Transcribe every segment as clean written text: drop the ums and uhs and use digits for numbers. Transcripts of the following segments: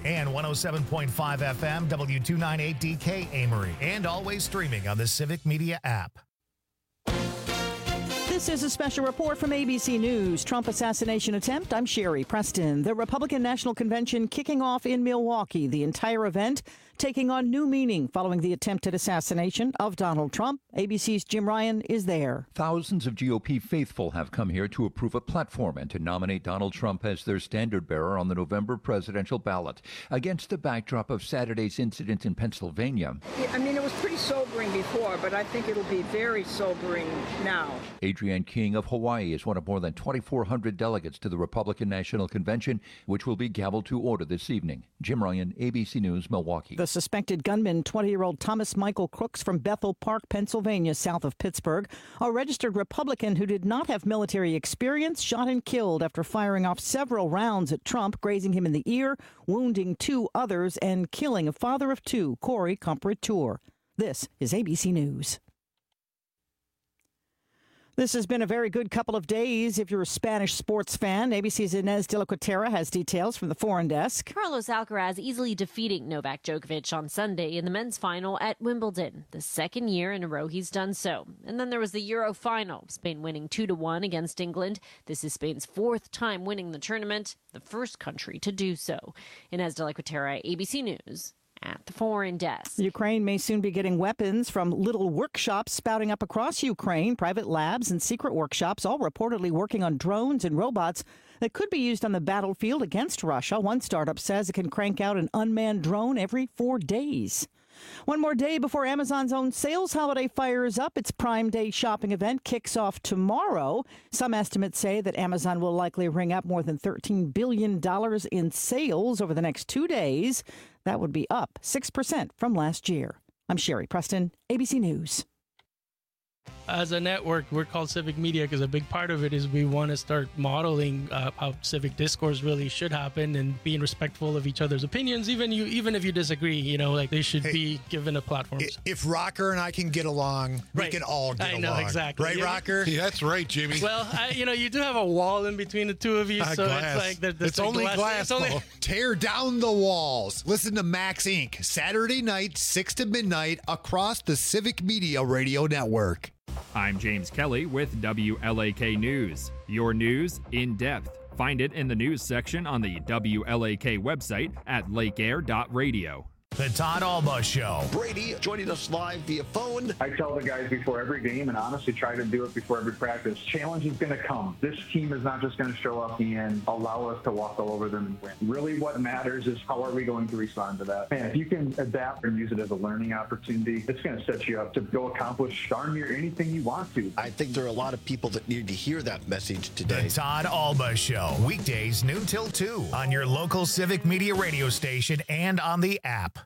and 107.5 FM W298DK Amory, and always streaming on the Civic Media app. This is a special report from ABC News. Trump assassination attempt. I'm Sherry Preston. The Republican National Convention kicking off in Milwaukee. The entire event taking on new meaning following the attempted assassination of Donald Trump. ABC's Jim Ryan is there. Thousands of GOP faithful have come here to approve a platform and to nominate Donald Trump as their standard bearer on the November presidential ballot, against the backdrop of Saturday's incident in Pennsylvania. I mean, it was pretty sobering before, but I think it'll be very sobering now. Adrienne King of Hawaii is one of more than 2,400 delegates to the Republican National Convention, which will be gavelled to order this evening. Jim Ryan, ABC News, Milwaukee. The suspected gunman, 20-year-old Thomas Michael Crooks from Bethel Park, Pennsylvania, south of Pittsburgh, a registered Republican who did not have military experience, shot and killed after firing off several rounds at Trump, grazing him in the ear, wounding two others, and killing a father of two, Corey Comparateur. This is ABC News. This has been a very good couple of days if you're a Spanish sports fan. ABC's Inez de la Cuetara has details from the foreign desk. Carlos Alcaraz easily defeating Novak Djokovic on Sunday in the men's final at Wimbledon, the second year in a row he's done so. And then there was the Euro final, Spain winning 2-1 against England. This is Spain's fourth time winning the tournament, the first country to do so. Inez de la Cuetara, ABC News. At the foreign desk. Ukraine may soon be getting weapons from little workshops spouting up across Ukraine, private labs and secret workshops, all reportedly working on drones and robots that could be used on the battlefield against Russia. One startup says it can crank out an unmanned drone every 4 days. One more day before Amazon's own sales holiday fires up. Its Prime Day shopping event kicks off tomorrow. Some estimates say that Amazon will likely ring up more than $13 billion in sales over the next 2 days. That would be up 6% from last year. I'm Sherry Preston, ABC News. As a network, we're called Civic Media because a big part of it is we want to start modeling how civic discourse really should happen and being respectful of each other's opinions, even if you disagree. Like they should be given a platform. If Rocker and I can get along, we can all get along. I know, exactly. Right, Rocker? Yeah, that's right, Jimmy. Well, you do have a wall in between the two of you, so glass. It's like it's only glass. Tear down the walls. Listen to Max Inc. Saturday night, 6 to midnight, across the Civic Media Radio Network. I'm James Kelly with WLAK News. Your news in depth. Find it in the news section on the WLAK website at lakeair.radio. The Todd Alba Show. Brady joining us live via phone. I tell the guys before every game, and honestly try to do it before every practice, challenge is going to come. This team is not just going to show up and allow us to walk all over them and win. Really what matters is how are we going to respond to that. And if you can adapt and use it as a learning opportunity, it's going to set you up to go accomplish darn near anything you want to. I think there are a lot of people that need to hear that message today. The Todd Alba Show. Weekdays noon till 2 on your local Civic Media radio station and on the app.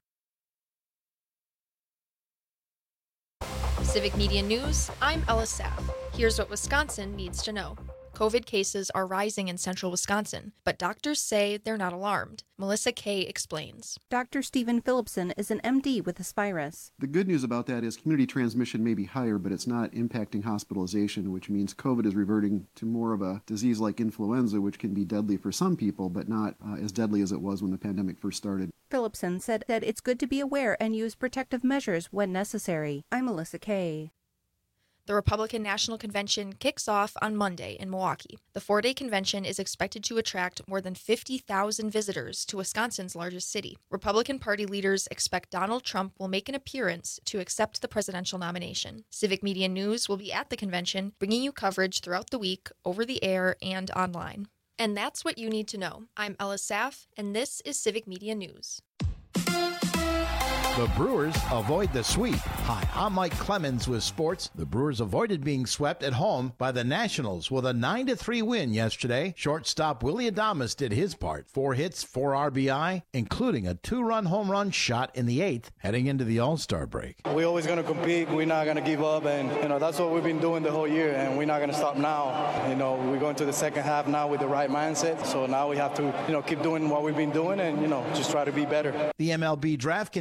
Civic Media News, I'm Ella Saff. Here's what Wisconsin needs to know. COVID cases are rising in central Wisconsin, but doctors say they're not alarmed. Melissa Kay explains. Dr. Stephen Phillipson is an MD with Aspirus. The good news about that is community transmission may be higher, but it's not impacting hospitalization, which means COVID is reverting to more of a disease like influenza, which can be deadly for some people, but not as deadly as it was when the pandemic first started. Phillipson said that it's good to be aware and use protective measures when necessary. I'm Melissa Kay. The Republican National Convention kicks off on Monday in Milwaukee. The 4-day convention is expected to attract more than 50,000 visitors to Wisconsin's largest city. Republican Party leaders expect Donald Trump will make an appearance to accept the presidential nomination. Civic Media News will be at the convention, bringing you coverage throughout the week, over the air, and online. And that's what you need to know. I'm Ella Saff, and this is Civic Media News. The Brewers avoid the sweep. Hi, I'm Mike Clemens with sports. The Brewers avoided being swept at home by the Nationals with a 9-3 win yesterday. Shortstop Willy Adames did his part. 4 hits, 4 RBI, including a 2-run home run shot in the 8th, heading into the All-Star break. We're always going to compete. We're not going to give up, and that's what we've been doing the whole year, and we're not going to stop now. We're going to the second half now with the right mindset, so now we have to keep doing what we've been doing and just try to be better. The MLB draft continues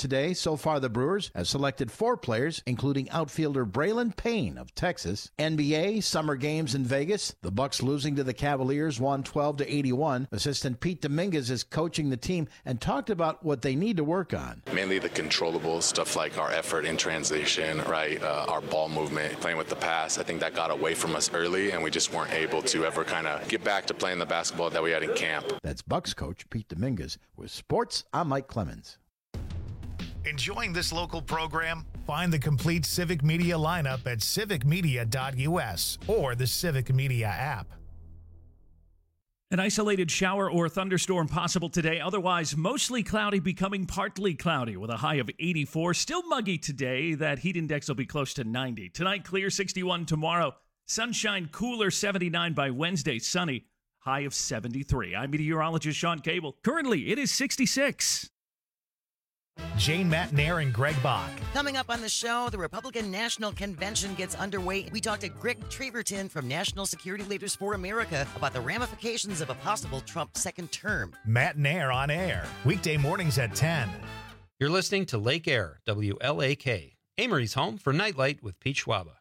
today. So far, the Brewers have selected 4 players, including outfielder Braylon Payne of Texas. NBA summer games in Vegas. The Bucks losing to the Cavaliers 112-81. Assistant Pete Dominguez is coaching the team and talked about what they need to work on. Mainly the controllables, stuff like our effort in transition, right? Our ball movement, playing with the pass. I think that got away from us early, and we just weren't able to ever kind of get back to playing the basketball that we had in camp. That's Bucks coach Pete Dominguez. With sports, I'm Mike Clemens. Enjoying this local program? Find the complete Civic Media lineup at civicmedia.us or the Civic Media app. An isolated shower or thunderstorm possible today. Otherwise, mostly cloudy, becoming partly cloudy with a high of 84. Still muggy today. That heat index will be close to 90. Tonight, clear 61. Tomorrow, sunshine, cooler 79 by Wednesday. Sunny, high of 73. I'm meteorologist Sean Cable. Currently, it is 66. Jane Matnair and Greg Bach. Coming up on the show, the Republican National Convention gets underway. We talked to Greg Treverton from National Security Leaders for America about the ramifications of a possible Trump second term. Matnair on air, weekday mornings at 10. You're listening to Lake Air, WLAK, Amory's home for Nightlight with Pete Schwaba.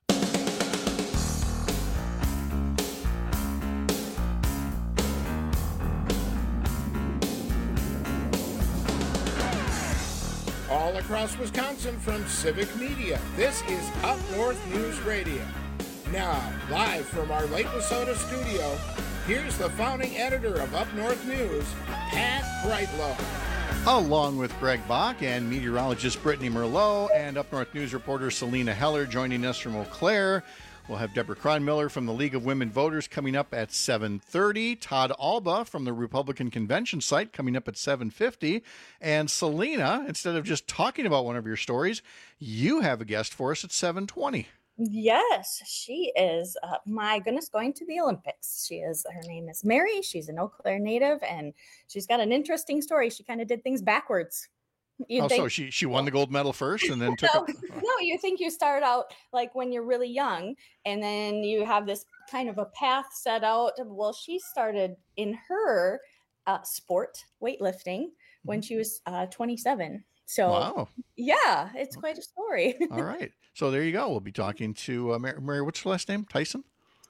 All across Wisconsin from Civic Media, this is Up North News Radio. Now, live from our Lake Wissota studio, here's the founding editor of Up North News, Pat Brightlow. Along with Greg Bach and meteorologist Brittany Merlot and Up North News reporter Selena Heller joining us from Eau Claire. We'll have Deborah Cronmiller from the League of Women Voters coming up at 7:30. Todd Alba from the Republican Convention site coming up at 7:50. And Selena, instead of just talking about one of your stories, you have a guest for us at 7:20. Yes, she is, my goodness, going to the Olympics. Her name is Mary. She's an Eau Claire native, and she's got an interesting story. She kind of did things backwards. So she won the gold medal first and then took No, you think you start out like when you're really young and then you have this kind of a path set out. Well, she started in her sport, weightlifting, when she was 27. So, wow. Yeah, it's quite a story. All right. So there you go. We'll be talking to Mary, what's her last name? Tyson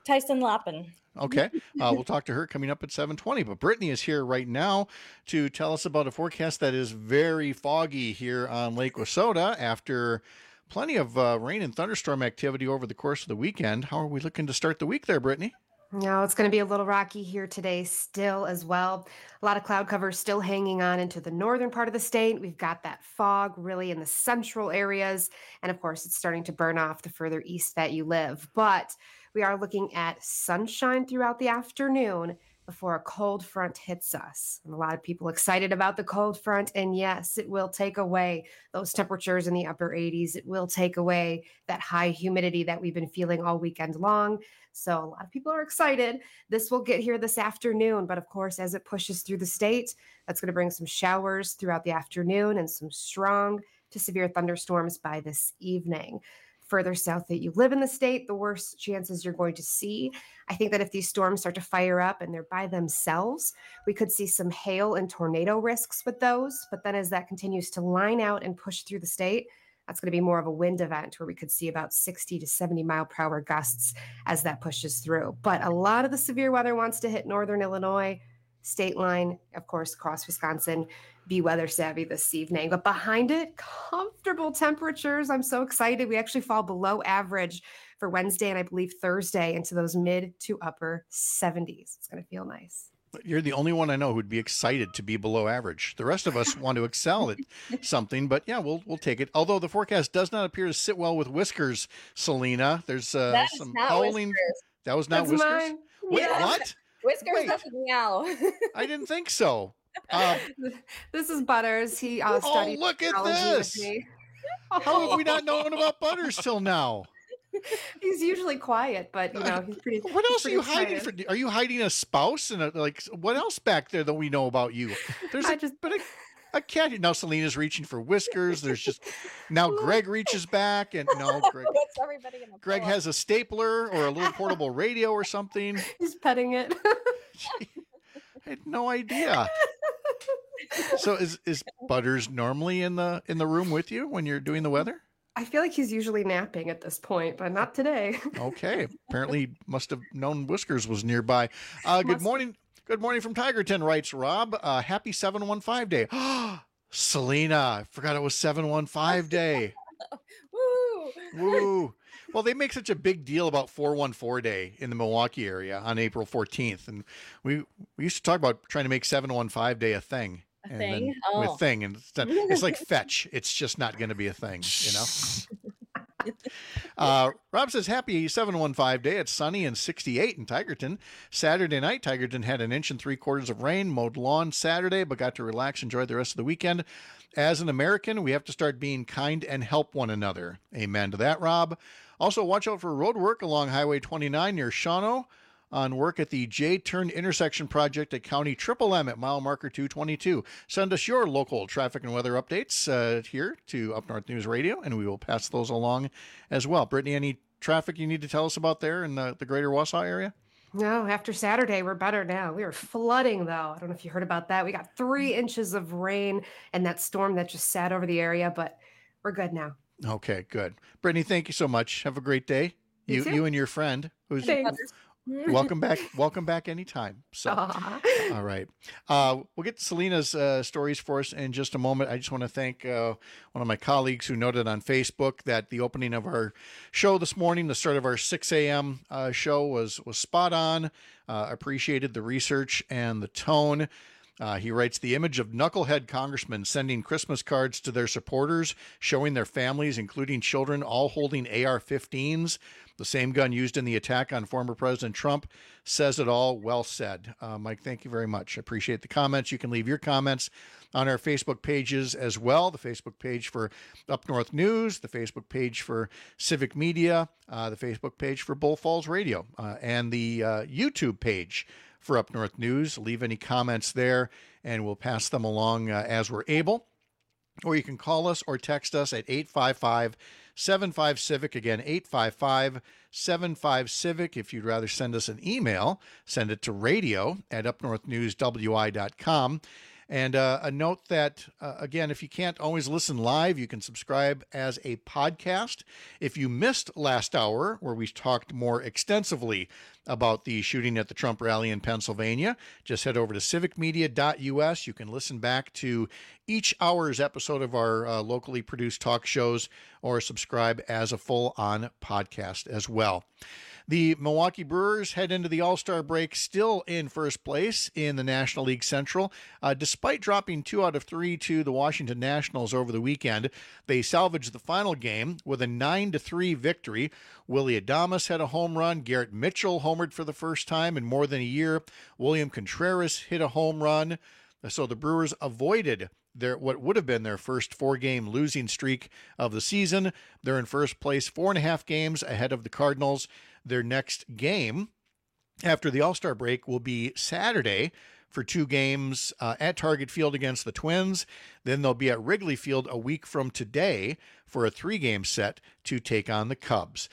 Lappin. Okay. We'll talk to her coming up at 7:20. But Brittany is here right now to tell us about a forecast that is very foggy here on Lake Wissota after plenty of rain and thunderstorm activity over the course of the weekend. How are we looking to start the week there, Brittany? No, it's going to be a little rocky here today still as well. A lot of cloud cover still hanging on into the northern part of the state. We've got that fog really in the central areas. And of course, it's starting to burn off the further east that you live. But we are looking at sunshine throughout the afternoon before a cold front hits us. And a lot of people excited about the cold front. And yes, it will take away those temperatures in the upper 80s. It will take away that high humidity that we've been feeling all weekend long. So a lot of people are excited. This will get here this afternoon. But of course, as it pushes through the state, that's going to bring some showers throughout the afternoon and some strong to severe thunderstorms by this evening. Further south that you live in the state, the worse chances you're going to see. I think that if these storms start to fire up and they're by themselves, we could see some hail and tornado risks with those. But then as that continues to line out and push through the state, that's going to be more of a wind event where we could see about 60 to 70 mile per hour gusts as that pushes through. But a lot of the severe weather wants to hit northern Illinois, state line, of course, across Wisconsin. Be weather savvy this evening. But behind it, comfortable temperatures. I'm so excited. We actually fall below average for Wednesday and I believe Thursday into those mid to upper 70s. It's going to feel nice. You're the only one I know who'd be excited to be below average. The rest of us want to excel at something, but yeah, we'll take it. Although the forecast does not appear to sit well with whiskers, Selena. There's some howling. Whiskers. That was not That's Whiskers? mine. Wait, Yeah. what? Whiskers doesn't meow. I didn't think so. This is Butters. He studied look at technology this. with me. How have we not known about Butters till now? He's usually quiet, but he's pretty. What else are you hiding excited. for? Are you hiding a spouse and what else back there that we know about you? There's a cat. Now Selena's reaching for Whiskers. There's just now Greg reaches back and no, Greg. What's everybody in the Greg has a stapler or a little portable radio or something. He's petting it. I had no idea. So is Butters normally in the room with you when you're doing the weather? I feel like he's usually napping at this point, but not today. Okay. Apparently must have known Whiskers was nearby. Good morning. Good morning from Tigerton, writes Rob. Happy 715 day. Selena, I forgot it was 715 day. Woo! Woo. Well, they make such a big deal about 414 day in the Milwaukee area on April 14th. And we used to talk about trying to make 715 day a thing. A thing? Oh. With thing. And it's like fetch. It's just not going to be a thing, you know? Rob says, happy 715 day. It's sunny and 68 in Tigerton. Saturday night, Tigerton had 1 3/4 inches of rain, mowed lawn Saturday, but got to relax, enjoy the rest of the weekend. As an American, we have to start being kind and help one another. Amen to that, Rob. Also, watch out for road work along Highway 29 near Shawano on work at the J-Turn intersection project at County Triple M at mile marker 222. Send us your local traffic and weather updates here to Up North News Radio, and we will pass those along as well. Brittany, any traffic you need to tell us about there in the greater Wausau area? No, after Saturday, we're better now. We were flooding, though. I don't know if you heard about that. We got 3 inches of rain and that storm that just sat over the area, but we're good now. Okay, good. Brittany, thank you so much. Have a great day. You and your friend, who's welcome back anytime. So, all right. We'll get to Selena's stories for us in just a moment. I just want to thank one of my colleagues who noted on Facebook that the opening of our show this morning, the start of our 6 a.m. Show was spot on. Appreciated the research and the tone. He writes, the image of knucklehead congressmen sending Christmas cards to their supporters, showing their families, including children, all holding AR-15s, the same gun used in the attack on former President Trump, says it all. Well said. Mike, thank you very much. I appreciate the comments. You can leave your comments on our Facebook pages as well. The Facebook page for Up North News, the Facebook page for Civic Media, the Facebook page for Bull Falls Radio, and the YouTube page for Up North News. Leave any comments there, and we'll pass them along as we're able. Or you can call us or text us at 855-75-CIVIC. Again, 855-75-CIVIC. If you'd rather send us an email, send it to radio@upnorthnewswi.com. And a note that, again, if you can't always listen live, you can subscribe as a podcast. If you missed last hour, where we talked more extensively about the shooting at the Trump rally in Pennsylvania, just head over to civicmedia.us. You can listen back to each hour's episode of our locally produced talk shows or subscribe as a full-on podcast as well. The Milwaukee Brewers head into the All-Star break still in first place in the National League Central. Despite dropping 2 out of 3 to the Washington Nationals over the weekend, they salvaged the final game with a 9-3 victory. Willie Adames had a home run. Garrett Mitchell homered for the first time in more than a year. William Contreras hit a home run. So the Brewers avoided what would have been their first 4-game losing streak of the season. They're in first place 4.5 games ahead of the Cardinals. Their next game after the All-Star break will be Saturday for 2 games at Target Field against the Twins. Then they'll be at Wrigley Field a week from today for a 3-game set to take on the Cubs.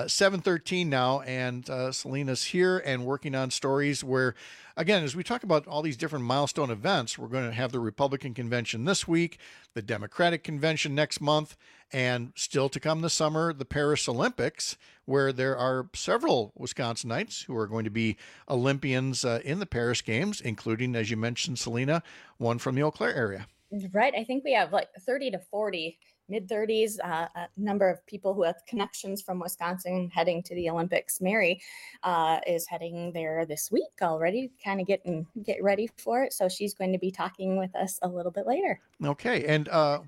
7:13 now, and Selena's here and working on stories where, again, as we talk about all these different milestone events, we're going to have the Republican convention this week, the Democratic convention next month, and still to come this summer, the Paris Olympics, where there are several Wisconsinites who are going to be Olympians in the Paris Games, including, as you mentioned, Selena, one from the Eau Claire area. Right. I think we have like 30 to 40, mid-30s, a number of people who have connections from Wisconsin heading to the Olympics. Mary is heading there this week already, kind of get ready for it. So she's going to be talking with us a little bit later. Okay. And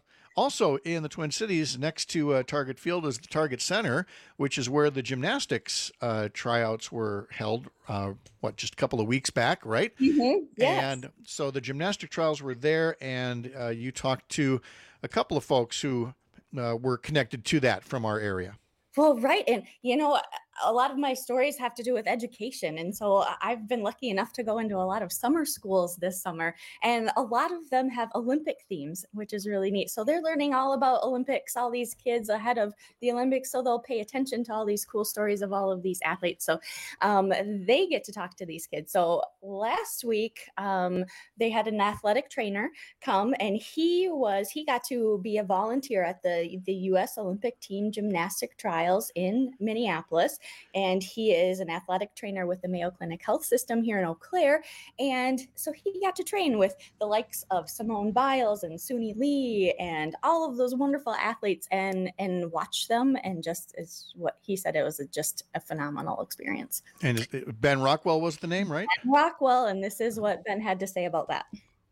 also in the Twin Cities, next to Target Field is the Target Center, which is where the gymnastics tryouts were held, just a couple of weeks back, right? Mm-hmm. Yes. And so the gymnastic trials were there, and you talked to a couple of folks who were connected to that from our area. Well, right. And, a lot of my stories have to do with education. And so I've been lucky enough to go into a lot of summer schools this summer, and a lot of them have Olympic themes, which is really neat. So they're learning all about Olympics, all these kids ahead of the Olympics. So they'll pay attention to all these cool stories of all of these athletes. So they get to talk to these kids. So last week, they had an athletic trainer come, and he got to be a volunteer at the U.S. Olympic team gymnastic trials in Minneapolis. And he is an athletic trainer with the Mayo Clinic Health System here in Eau Claire. And so he got to train with the likes of Simone Biles and Suni Lee and all of those wonderful athletes and watch them. And just as what he said, it was just a phenomenal experience. And Ben Rockwell was the name, right? Ben Rockwell. And this is what Ben had to say about that.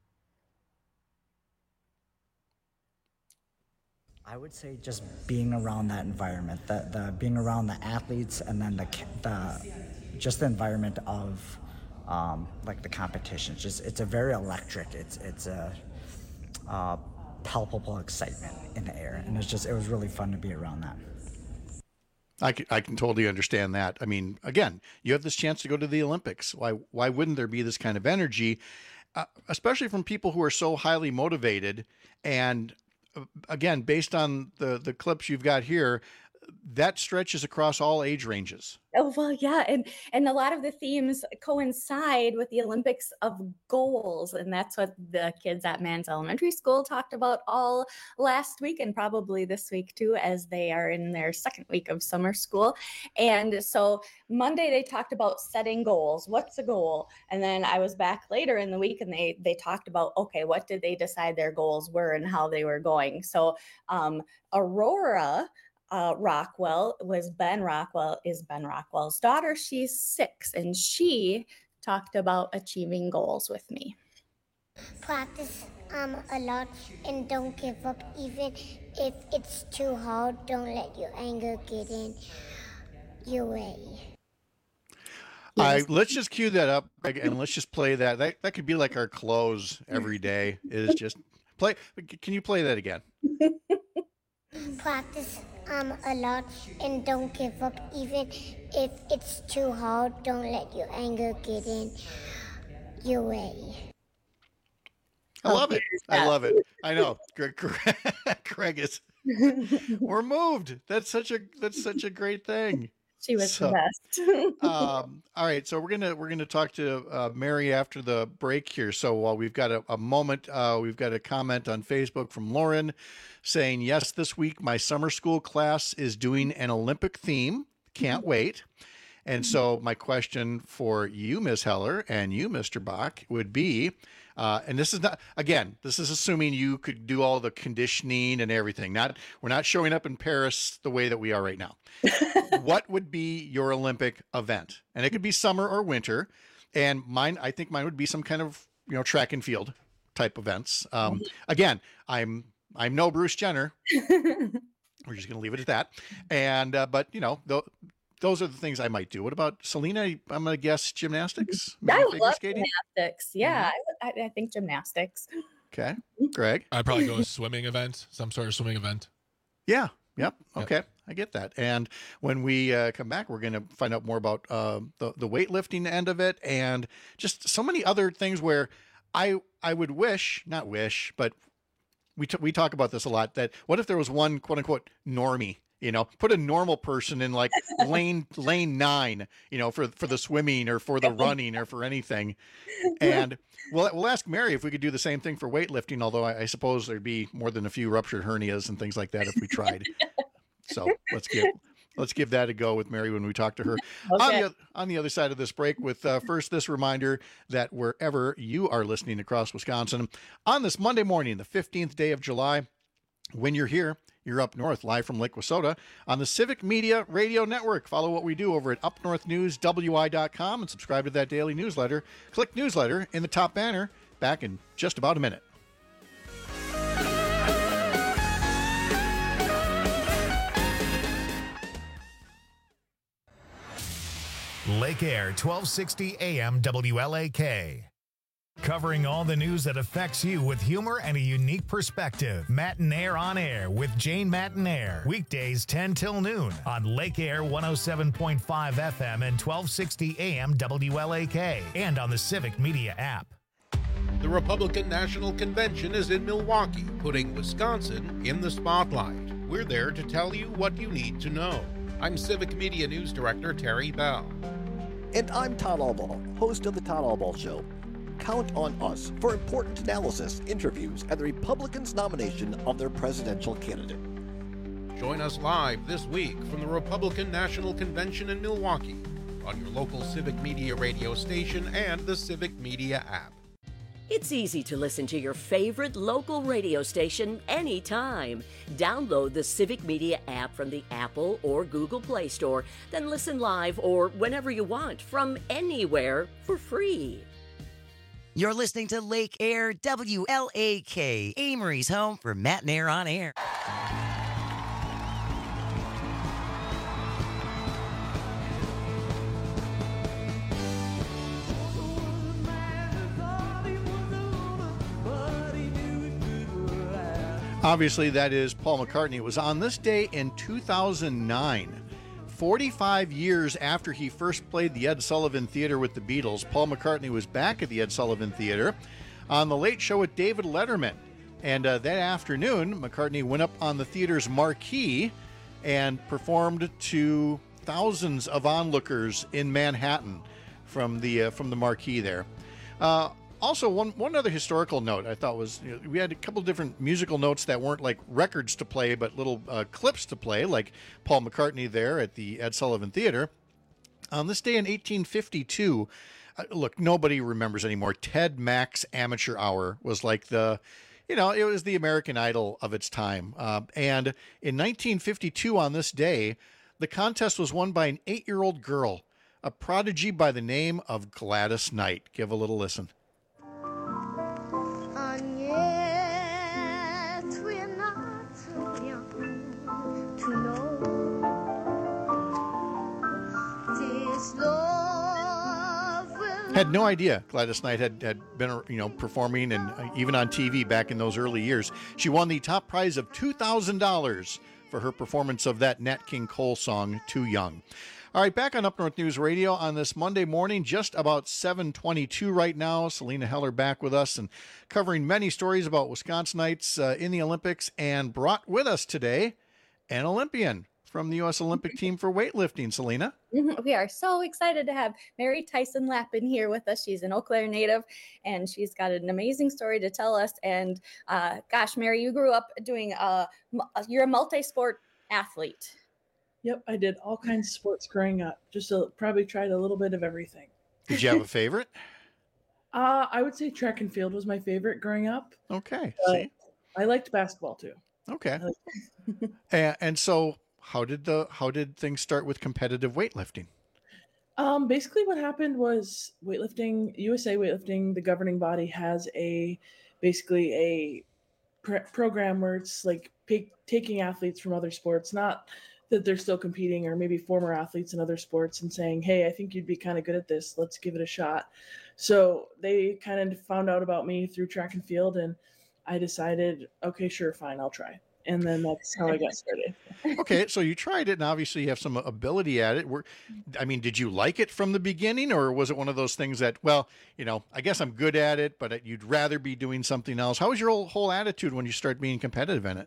I would say just being around that environment, the being around the athletes, and then the environment of like the competition. It's a very electric. It's a palpable excitement in the air, and it was really fun to be around that. I can totally understand that. I mean, again, you have this chance to go to the Olympics. Why wouldn't there be this kind of energy, especially from people who are so highly motivated? And again, based on the clips you've got here, that stretches across all age ranges. Oh, well, yeah. And a lot of the themes coincide with the Olympics of goals. And that's what the kids at Mans Elementary School talked about all last week, and probably this week too, as they are in their second week of summer school. And so Monday they talked about setting goals. What's a goal? And then I was back later in the week, and they talked about, okay, what did they decide their goals were and how they were going? So Aurora Rockwell is Ben Rockwell's daughter. She's 6, and she talked about achieving goals with me. Practice a lot and don't give up, even if it's too hard. Don't let your anger get in your way. Let's just cue that up, Greg, and let's just play that. That could be like our close every day. Is just play. Can you play that again? Practice a lot and don't give up, even if it's too hard. Don't let your anger get in your way. I love it. I love it. I know. Greg is. We're moved. That's such a great thing. She was the best. All right, so we're gonna talk to Mary after the break here. So while we've got a moment, we've got a comment on Facebook from Lauren saying, yes, this week my summer school class is doing an Olympic theme. Can't wait. And so my question for you, Ms. Heller, and you, Mr. Bach, would be, and this is not, again, this is assuming you could do all the conditioning and everything. We're not showing up in Paris the way that we are right now. What would be your Olympic event? And it could be summer or winter. And I think mine would be some kind of, track and field type events. Again, I'm no Bruce Jenner. We're just going to leave it at that. And, but those are the things I might do. What about Selena? I'm going to guess gymnastics. I love gymnastics. Yeah, mm-hmm. I think gymnastics. Okay. Greg? I'd probably go a swimming event, some sort of swimming event. Yeah. Yep. Okay. Yep. I get that. And when we come back, we're going to find out more about the weightlifting end of it, and just so many other things where I would not wish, but we talk about this a lot, that what if there was one quote unquote normie, put a normal person in like lane 9, for the swimming or for the running or for anything. And we'll ask Mary if we could do the same thing for weightlifting, although I suppose there'd be more than a few ruptured hernias and things like that if we tried. So let's give that a go with Mary when we talk to her. Okay. On the other side of this break, with first this reminder that wherever you are listening across Wisconsin on this Monday morning, the 15th day of July, when you're here, you're up north, live from Lake Wissota on the Civic Media Radio Network. Follow what we do over at upnorthnewswi.com and subscribe to that daily newsletter. Click newsletter in the top banner. Back in just about a minute. Lake Air, 1260 AM WLAK. covering all the news that affects you with humor and a unique perspective. Matinaire on Air with Jane Matinaire. Weekdays 10 till noon on Lake Air 107.5 FM and 1260 AM WLAK and on the Civic Media app. The Republican National Convention is in Milwaukee, putting Wisconsin in the spotlight. We're there to tell you what you need to know. I'm Civic Media News Director Terry Bell. And I'm Todd Albaugh, host of The Todd Albaugh Show. Count on us for important analysis, interviews, and the Republicans' nomination of their presidential candidate. Join us live this week from the Republican National Convention in Milwaukee on your local Civic Media radio station and the Civic Media app. It's easy to listen to your favorite local radio station anytime. Download the Civic Media app from the Apple or Google Play Store, then listen live or whenever you want from anywhere for free. You're listening to Lake Air WLAK, Amory's home for Matinaire on Air. Obviously, that is Paul McCartney. It was on this day in 2009. 45 years after he first played the Ed Sullivan Theater with the Beatles, Paul McCartney was back at the Ed Sullivan Theater on The Late Show with David Letterman. And that afternoon, McCartney went up on the theater's marquee and performed to thousands of onlookers in Manhattan from the marquee there. Also, one other historical note I thought was, we had a couple different musical notes that weren't like records to play, but little clips to play, like Paul McCartney there at the Ed Sullivan Theater. On this day in 1852, look, nobody remembers anymore. Ted Mack's Amateur Hour was like it was the American Idol of its time. And in 1952 on this day, the contest was won by an 8-year-old girl, a prodigy by the name of Gladys Knight. Give a little listen. Had no idea Gladys Knight had been, performing and even on TV back in those early years. She won the top prize of $2,000 for her performance of that Nat King Cole song, Too Young. All right, back on Up North News Radio on this Monday morning, just about 7:22 right now. Selena Heller back with us and covering many stories about Wisconsinites in the Olympics, and brought with us today an Olympian from the U.S. Olympic team for weightlifting. Selena? We are so excited to have Mary Tyson Lappin here with us. She's an Eau Claire native, and she's got an amazing story to tell us. And gosh, Mary, you grew up doing, you're a multi-sport athlete. Yep, I did all kinds of sports growing up. Probably tried a little bit of everything. Did you have a favorite? I would say track and field was my favorite growing up. Okay. I liked basketball too. Okay. And so how did things start with competitive weightlifting? Basically what happened was USA Weightlifting, the governing body, has a program where it's like taking athletes from other sports, not that they're still competing, or maybe former athletes in other sports, and saying, hey, I think you'd be kind of good at this. Let's give it a shot. So they kind of found out about me through track and field, and I decided, okay, sure, fine, I'll try. And then that's how I got started. Okay, so you tried it, and obviously you have some ability at it. Did you like it from the beginning, or was it one of those things that, well, I guess I'm good at it, but you'd rather be doing something else? How was your whole attitude when you start being competitive in it?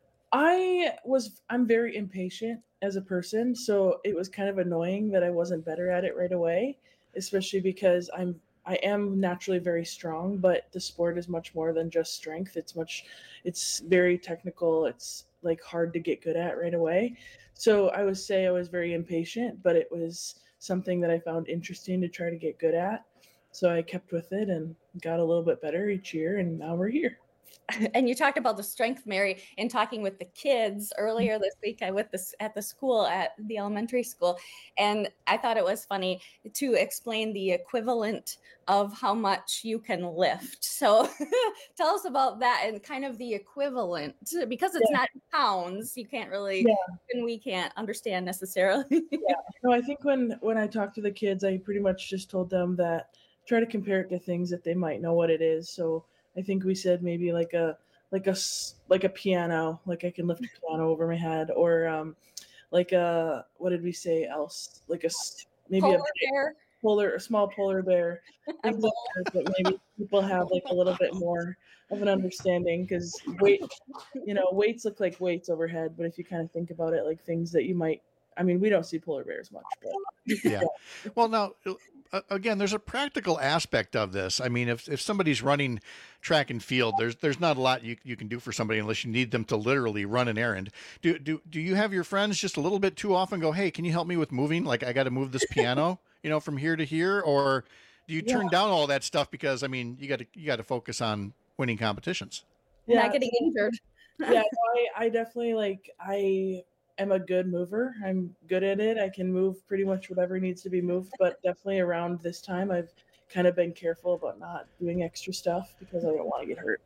I'm very impatient as a person, so it was kind of annoying that I wasn't better at it right away, especially because I am naturally very strong, but the sport is much more than just strength. It's very technical. It's like hard to get good at right away. So I would say I was very impatient, but it was something that I found interesting to try to get good at. So I kept with it and got a little bit better each year, and now we're here. And you talked about the strength, Mary, in talking with the kids earlier this week at the school, at the elementary school. And I thought it was funny to explain the equivalent of how much you can lift. So tell us about that and kind of the equivalent, because it's not pounds. You can't really, and we can't understand necessarily. No, I think when I talked to the kids, I pretty much just told them that try to compare it to things that they might know what it is. So I think we said maybe like a piano, like I can lift a piano over my head, or like a, what did we say else? Like maybe a small polar bear. Things like that maybe people have like a little bit more of an understanding, because weights look like weights overhead, but if you kind of think about it, like things that you might, I mean, we don't see polar bears much, but yeah. Well, now, again, there's a practical aspect of this. I mean, if somebody's running track and field, there's not a lot you can do for somebody unless you need them to literally run an errand. Do you have your friends just a little bit too often go, hey, can you help me with moving? Like, I got to move this piano, from here to here, or do you turn down all that stuff because, I mean, you got to focus on winning competitions? Not getting injured. Yeah, I definitely I am a good mover. I'm good at it. I can move pretty much whatever needs to be moved, but definitely around this time, I've kind of been careful about not doing extra stuff because I don't want to get hurt.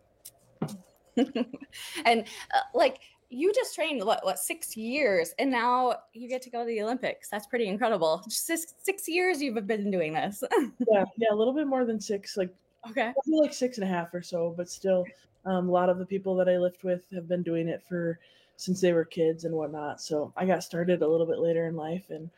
And you just trained what 6 years, and now you get to go to the Olympics. That's pretty incredible. Just 6 years you've been doing this. yeah, a little bit more than 6. Okay, like 6.5 or so, but still, a lot of the people that I lift with have been doing it since they were kids and whatnot. So I got started a little bit later in life, and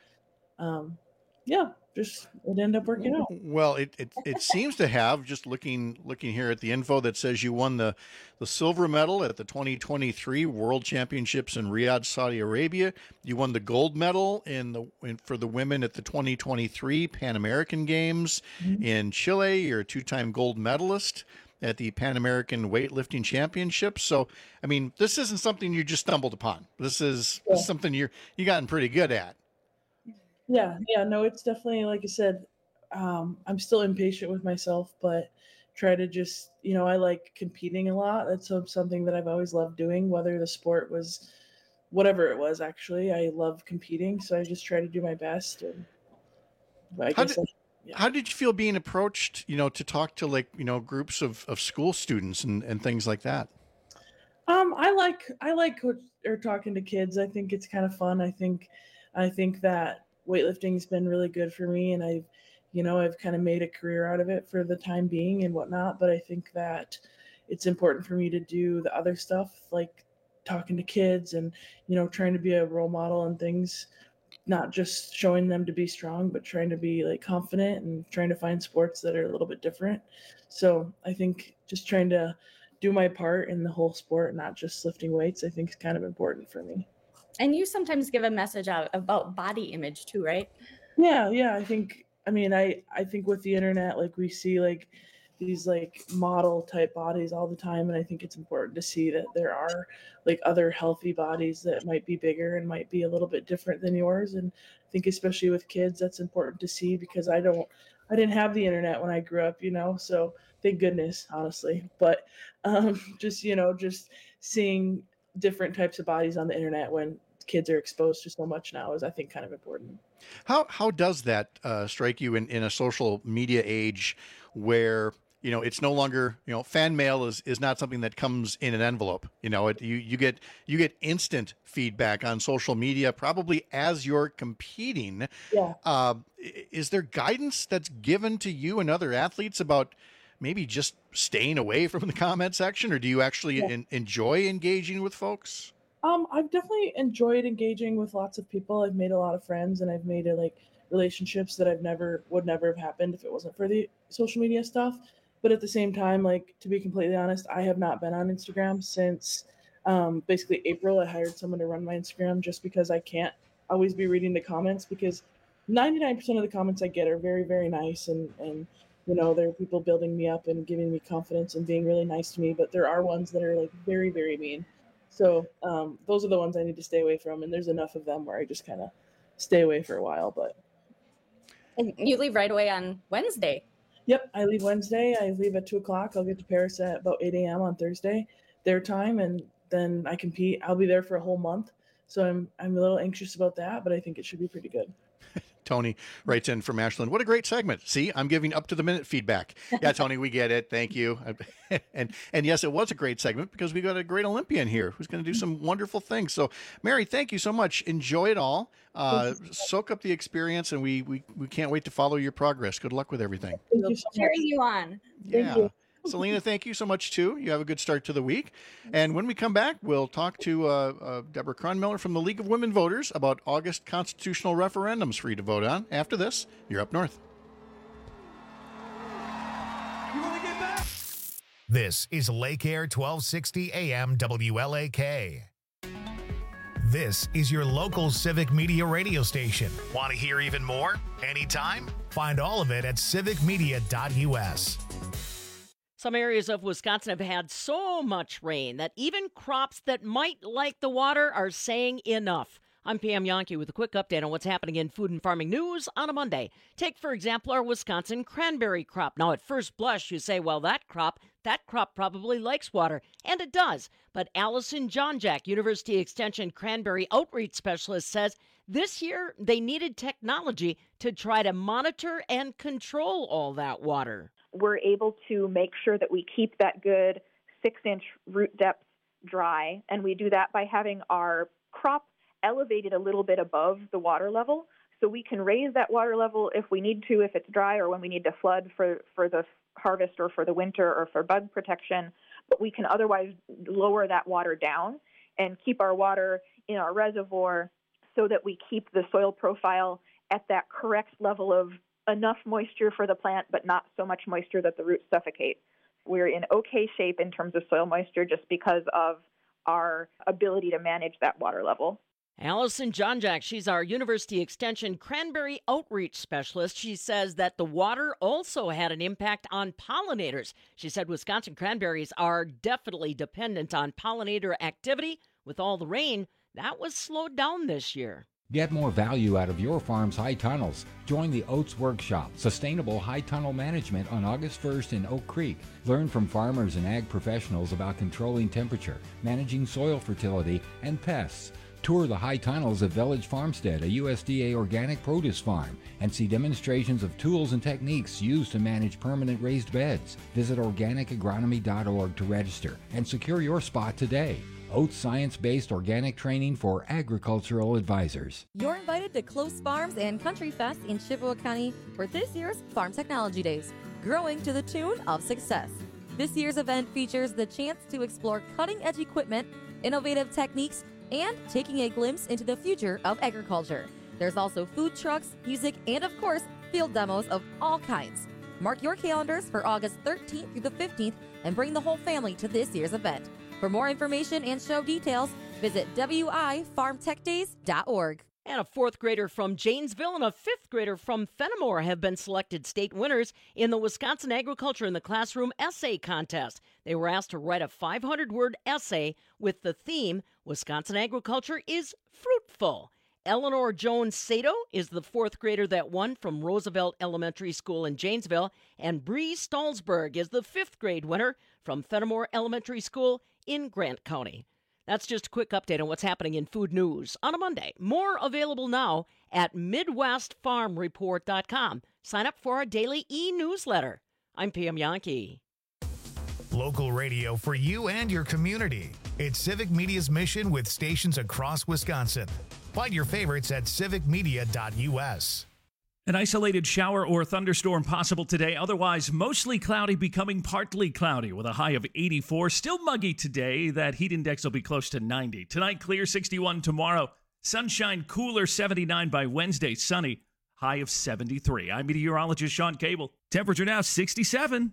just it ended up working out. Well, it seems to have, just looking here at the info that says you won the silver medal at the 2023 World Championships in Riyadh, Saudi Arabia. You won the gold medal for the women at the 2023 Pan American Games in Chile. You're a 2-time gold medalist at the Pan American Weightlifting Championships. So, I mean, this isn't something you just stumbled upon. This is something you gotten pretty good at. Yeah, no, it's definitely, like I said, I'm still impatient with myself, but try to just, I like competing a lot. That's something that I've always loved doing, whether the sport was whatever it was, actually. I love competing, so I just try to do my best. And how did you feel being approached, to talk to groups of school students and things like that? I like talking to kids. I think it's kind of fun. I think that weightlifting's been really good for me, and I've kind of made a career out of it for the time being and whatnot. But I think that it's important for me to do the other stuff, like talking to kids and, trying to be a role model and things, not just showing them to be strong, but trying to be confident and trying to find sports that are a little bit different. So I think just trying to do my part in the whole sport, not just lifting weights, I think is kind of important for me. And you sometimes give a message out about body image too, right? Yeah. I think with the internet, we see these model type bodies all the time. And I think it's important to see that there are other healthy bodies that might be bigger and might be a little bit different than yours. And I think especially with kids, that's important to see, because I didn't have the internet when I grew up, so thank goodness, honestly. But just seeing different types of bodies on the internet when kids are exposed to so much now is, I think, kind of important. How does that strike you in a social media age where, it's no longer, fan mail is not something that comes in an envelope. You get instant feedback on social media, probably as you're competing. Yeah. Is there guidance that's given to you and other athletes about maybe just staying away from the comment section, or do you actually enjoy engaging with folks? I've definitely enjoyed engaging with lots of people. I've made a lot of friends, and I've made relationships that would never have happened if it wasn't for the social media stuff. But at the same time, to be completely honest, I have not been on Instagram since basically April. I hired someone to run my Instagram just because I can't always be reading the comments, because 99% of the comments I get are very, very nice, and there are people building me up and giving me confidence and being really nice to me. But there are ones that are very, very mean. So those are the ones I need to stay away from, and there's enough of them where I just kind of stay away for a while. But and you leave right away on Wednesday. Yep, I leave Wednesday. I leave at 2:00. I'll get to Paris at about 8 a.m. on Thursday, their time, and then I compete. I'll be there for a whole month, so I'm a little anxious about that, but I think it should be pretty good. Tony writes in from Ashland. What a great segment. See, I'm giving up-to-the-minute feedback. Yeah, Tony, we get it. Thank you. And yes, it was a great segment because we got a great Olympian here who's going to do some wonderful things. So, Mary, thank you so much. Enjoy it all. Soak up the experience, and we can't wait to follow your progress. Good luck with everything. We'll be cheering you on. Thank you. Selena, thank you so much, too. You have a good start to the week. And when we come back, we'll talk to Deborah Cronmiller from the League of Women Voters about August constitutional referendums for you to vote on. After this, you're Up North. This is Lake Air 1260 AM WLAK. This is your local civic media radio station. Want to hear even more? Anytime? Find all of it at civicmedia.us. Some areas of Wisconsin have had so much rain that even crops that might like the water are saying enough. I'm Pam Yankee with a quick update on what's happening in food and farming news on a Monday. Take, for example, our Wisconsin cranberry crop. Now, at first blush, you say, well, that crop probably likes water, and it does. But Allison Johnjack, University Extension cranberry outreach specialist, says this year they needed technology to try to monitor and control all that water. We're able to make sure that we keep that good 6-inch root depth dry, and we do that by having our crop elevated a little bit above the water level, so we can raise that water level if we need to, if it's dry, or when we need to flood for the harvest or for the winter or for bug protection, but we can otherwise lower that water down and keep our water in our reservoir so that we keep the soil profile at that correct level of enough moisture for the plant, but not so much moisture that the roots suffocate. We're in okay shape in terms of soil moisture just because of our ability to manage that water level. Allison Johnjack, she's our University Extension cranberry outreach specialist. She says that the water also had an impact on pollinators. She said Wisconsin cranberries are definitely dependent on pollinator activity. With all the rain, that was slowed down this year. Get more value out of your farm's high tunnels. Join the Oats Workshop, Sustainable High Tunnel Management, on August 1st in Oak Creek. Learn from farmers and ag professionals about controlling temperature, managing soil fertility, and pests. Tour the high tunnels at Village Farmstead, a USDA organic produce farm, and see demonstrations of tools and techniques used to manage permanent raised beds. Visit organicagronomy.org to register and secure your spot today. Oats science-based organic training for agricultural advisors. You're invited to Close Farms and Country Fest in Chippewa County for this year's Farm Technology Days, growing to the tune of success. This year's event features the chance to explore cutting-edge equipment, innovative techniques, and taking a glimpse into the future of agriculture. There's also food trucks, music, and of course, field demos of all kinds. Mark your calendars for August 13th through the 15th and bring the whole family to this year's event. For more information and show details, visit wifarmtechdays.org. And a 4th grader from Janesville and a 5th grader from Fenimore have been selected state winners in the Wisconsin Agriculture in the Classroom essay contest. They were asked to write a 500-word essay with the theme, Wisconsin Agriculture is Fruitful. Eleanor Jones Sato is the 4th grader that won from Roosevelt Elementary School in Janesville, and Bree Stolzberg is the 5th grade winner from Fenimore Elementary School in Grant County. That's just a quick update on what's happening in food news on a Monday. More available now at MidwestFarmReport.com. Sign up for our daily e-newsletter. I'm Pam Yankee. Local radio for you and your community. It's Civic Media's mission with stations across Wisconsin. Find your favorites at civicmedia.us. An isolated shower or thunderstorm possible today. Otherwise, mostly cloudy, becoming partly cloudy with a high of 84. Still muggy today. That heat index will be close to 90. Tonight, clear 61. Tomorrow, sunshine, cooler 79 by Wednesday. Sunny, high of 73. I'm meteorologist Sean Cable. Temperature now 67.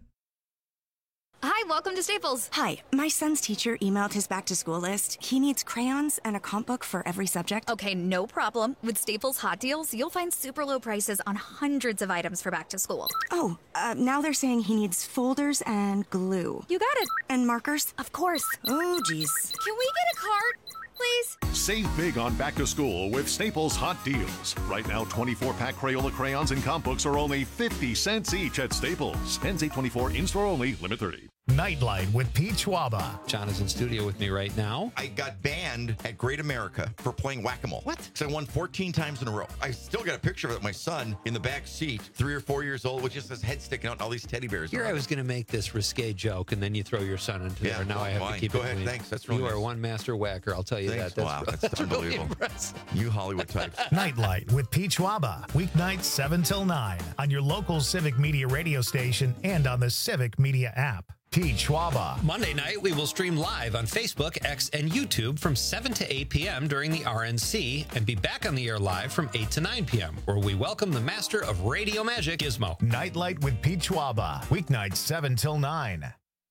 Hi, welcome to Staples. Hi, my son's teacher emailed his back-to-school list. He needs crayons and a comp book for every subject. Okay, no problem. With Staples Hot Deals, you'll find super low prices on hundreds of items for back-to-school. Oh, now they're saying he needs folders and glue. You got it. And markers? Of course. Oh, geez. Can we get a card, please? Save big on back to school with Staples Hot Deals. Right now, 24-pack Crayola crayons and comp books are only 50 cents each at Staples. Ends 8/24, in-store only, limit 30. Nightlight with Pete Schwaba. John is in studio with me right now. I got banned at Great America for playing whack-a-mole. What? Because I won 14 times in a row. I still got a picture of it. My son in the back seat, 3 or 4 years old, with just his head sticking out and all these teddy bears. Here I was going to make this risque joke, and then you throw your son into there. Now I have to keep Go it ahead. clean. Thanks. That's really You nice. are one master whacker, I'll tell you Thanks. that. Wow, that's unbelievable. Really impressive. You Hollywood types. Nightlight with Pete Schwaba. Weeknights 7 till 9 on your local Civic Media radio station and on the Civic Media app. Pete Schwaba. Monday night, we will stream live on Facebook, X, and YouTube from 7 to 8 p.m. during the RNC and be back on the air live from 8 to 9 p.m., where we welcome the master of radio magic, Gizmo. Nightlight with Pete Schwaba. Weeknights 7 till 9.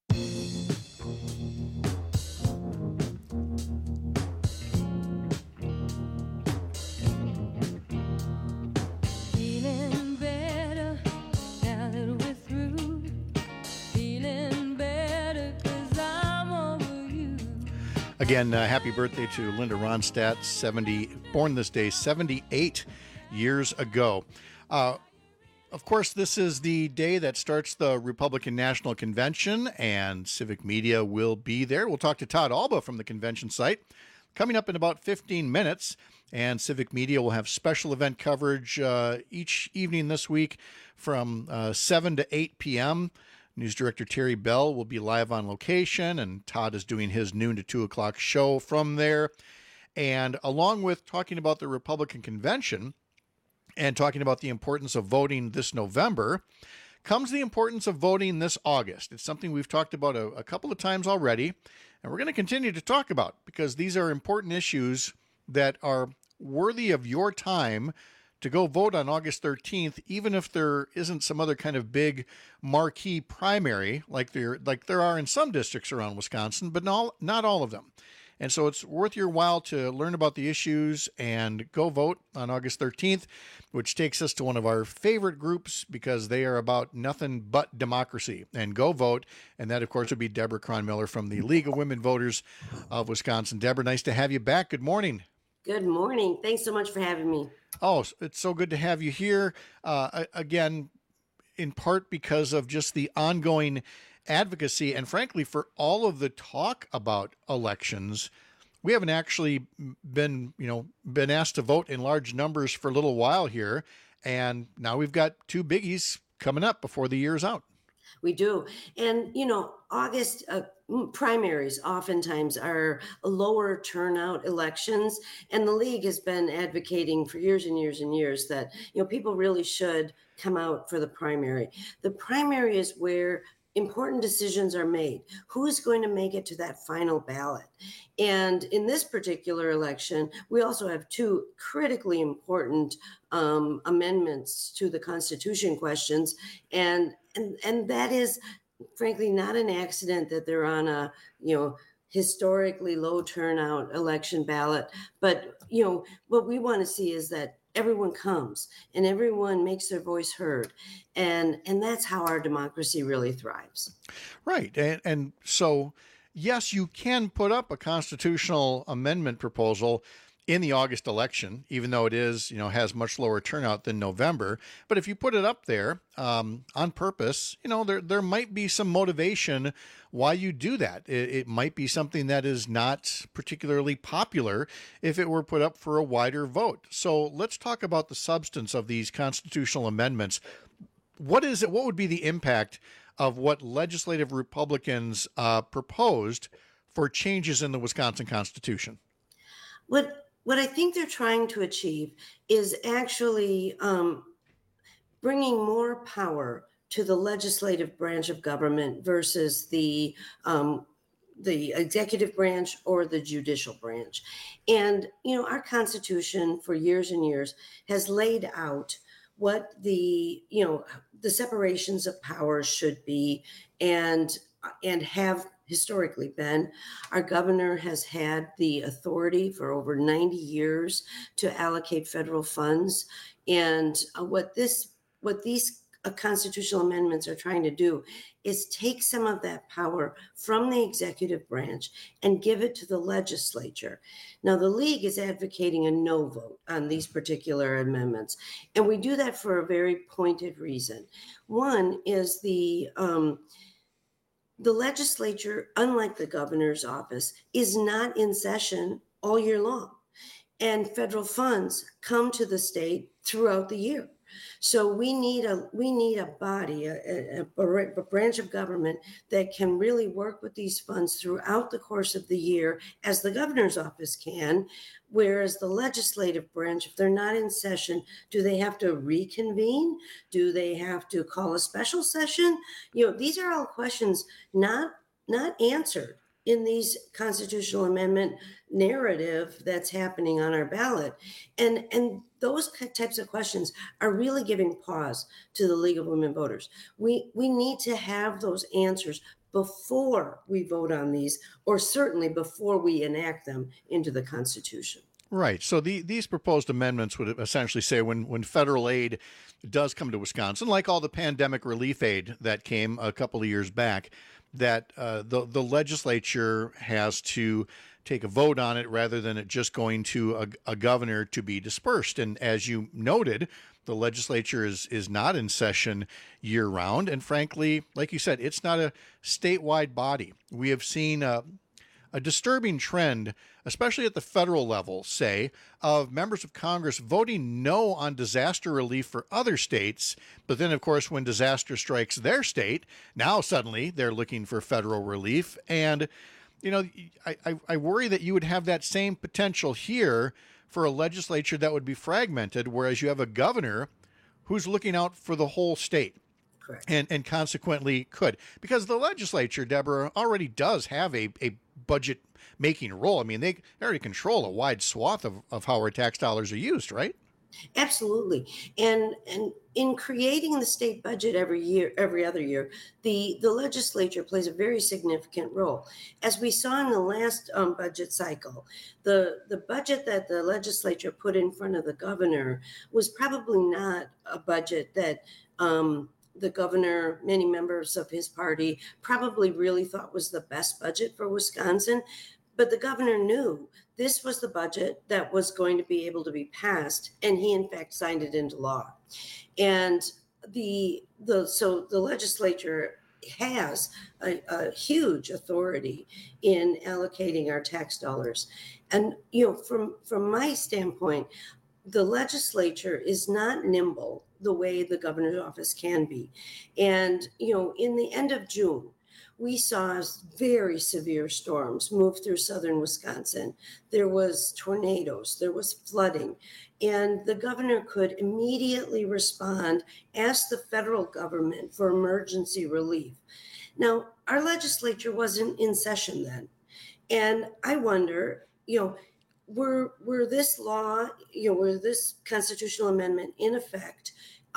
Feeling better now that we're through. Feeling better 'cause I'm over you. Again, happy birthday to Linda Ronstadt, born this day 78 years ago. Of course, this is the day that starts the Republican National Convention, and Civic Media will be there. We'll talk to Todd Alba from the convention site coming up in about 15 minutes, and Civic Media will have special event coverage each evening this week from 7 to 8 p.m. News Director Terry Bell will be live on location, and Todd is doing his noon to 2 o'clock show from there. And along with talking about the Republican Convention and talking about the importance of voting this November, comes the importance of voting this August. It's something we've talked about a couple of times already, and we're going to continue to talk about because these are important issues that are worthy of your time to go vote on August 13th, even if there isn't some other kind of big marquee primary like there are in some districts around Wisconsin, but not all of them. And so it's worth your while to learn about the issues and go vote on August 13th, which takes us to one of our favorite groups because they are about nothing but democracy. And go vote. And that, of course, would be Deborah Cronmiller from the League of Women Voters of Wisconsin. Deborah, nice to have you back. Good morning. Good morning. Thanks so much for having me. Oh, it's so good to have you here. Again, in part because of just the ongoing advocacy and frankly for all of the talk about elections. We haven't actually been asked to vote in large numbers for a little while here, and now we've got two biggies coming up before the year's out. We do. And August primaries oftentimes are lower turnout elections, and the league has been advocating for years and years and years that people really should come out for the primary. The primary is where important decisions are made. Who's going to make it to that final ballot? And in this particular election, we also have two critically important amendments to the Constitution questions. And that is, frankly, not an accident that they're on a, historically low turnout election ballot. But, what we want to see is that everyone comes and everyone makes their voice heard. And that's how our democracy really thrives. Right. And so, yes, you can put up a constitutional amendment proposal in the August election, even though it is, has much lower turnout than November. But if you put it up there on purpose, there might be some motivation why you do that. It might be something that is not particularly popular if it were put up for a wider vote. So let's talk about the substance of these constitutional amendments. What is it? What would be the impact of what legislative Republicans proposed for changes in the Wisconsin Constitution? What I think they're trying to achieve is actually bringing more power to the legislative branch of government versus the executive branch or the judicial branch. And, our Constitution for years and years has laid out what the separations of powers should be and have historically been. Our governor has had the authority for over 90 years to allocate federal funds. And what these constitutional amendments are trying to do is take some of that power from the executive branch and give it to the legislature. Now, the league is advocating a no vote on these particular amendments. And we do that for a very pointed reason. One is the legislature, unlike the governor's office, is not in session all year long. And federal funds come to the state throughout the year. So we need a body, a branch of government that can really work with these funds throughout the course of the year, as the governor's office can. Whereas the legislative branch, if they're not in session, do they have to reconvene? Do they have to call a special session? These are all questions not answered in these constitutional amendment narrative that's happening on our ballot. And those types of questions are really giving pause to the League of Women Voters. We need to have those answers before we vote on these, or certainly before we enact them into the Constitution. Right. So these proposed amendments would essentially say when federal aid does come to Wisconsin, like all the pandemic relief aid that came a couple of years back, that the legislature has to take a vote on it rather than it just going to a governor to be dispersed. And as you noted, the legislature is not in session year round. And frankly, like you said, it's not a statewide body. We have seen a disturbing trend, especially at the federal level, say, of members of Congress voting no on disaster relief for other states. But then, of course, when disaster strikes their state, now suddenly they're looking for federal relief. And, I worry that you would have that same potential here for a legislature that would be fragmented, whereas you have a governor who's looking out for the whole state. Correct. And consequently could. Because the legislature, Deborah, already does have a budget making role. I mean, they already control a wide swath of how our tax dollars are used, right? Absolutely. And in creating the state budget every other year, the legislature plays a very significant role. As we saw in the last budget cycle, the budget that the legislature put in front of the governor was probably not a budget that the governor, many members of his party, probably really thought was the best budget for Wisconsin. But the governor knew this was the budget that was going to be able to be passed, and he in fact signed it into law. And so the legislature has a huge authority in allocating our tax dollars. And from my standpoint, the legislature is not nimble the way the governor's office can be. And in the end of June, we saw very severe storms move through southern Wisconsin. There was tornadoes, there was flooding, and the governor could immediately respond, ask the federal government for emergency relief. Now, our legislature wasn't in session then. And I wonder, were this law, were this constitutional amendment in effect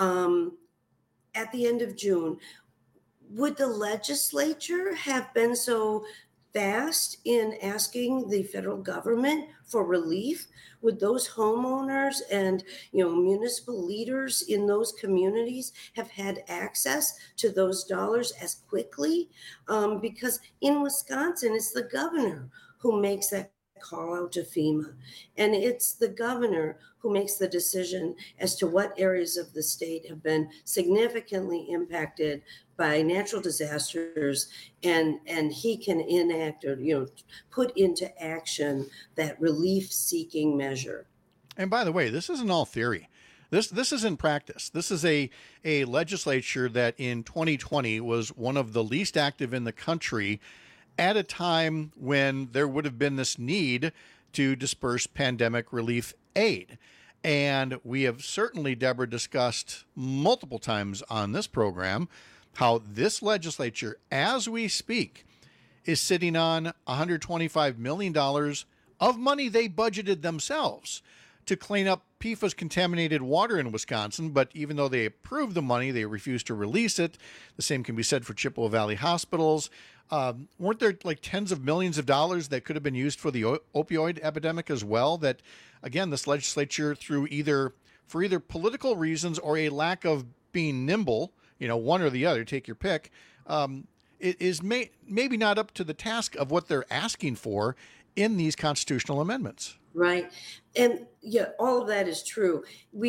at the end of June, would the legislature have been so fast in asking the federal government for relief? Would those homeowners and municipal leaders in those communities have had access to those dollars as quickly? Because in Wisconsin, it's the governor who makes that call out to FEMA. And it's the governor who makes the decision as to what areas of the state have been significantly impacted by natural disasters, and he can enact or put into action that relief-seeking measure. And by the way, this isn't all theory. This is in practice. This is a legislature that in 2020 was one of the least active in the country at a time when there would have been this need to disperse pandemic relief aid. And we have certainly, Deborah, discussed multiple times on this program how this legislature, as we speak, is sitting on $125 million of money they budgeted themselves to clean up PFAS-contaminated water in Wisconsin. But even though they approved the money, they refused to release it. The same can be said for Chippewa Valley hospitals. Weren't there like tens of millions of dollars that could have been used for the opioid epidemic as well? That, again, this legislature, for either political reasons or a lack of being nimble, one or the other, take your pick, it is maybe not up to the task of what they're asking for in these constitutional amendments. Right. And yeah, all of that is true.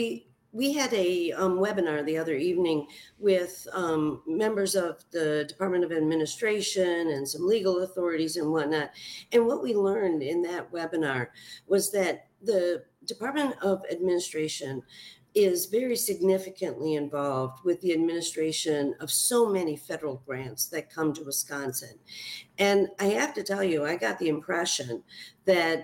we had a webinar the other evening with members of the Department of Administration and some legal authorities and whatnot. And what we learned in that webinar was that the Department of Administration is very significantly involved with the administration of so many federal grants that come to Wisconsin. And I have to tell you, I got the impression that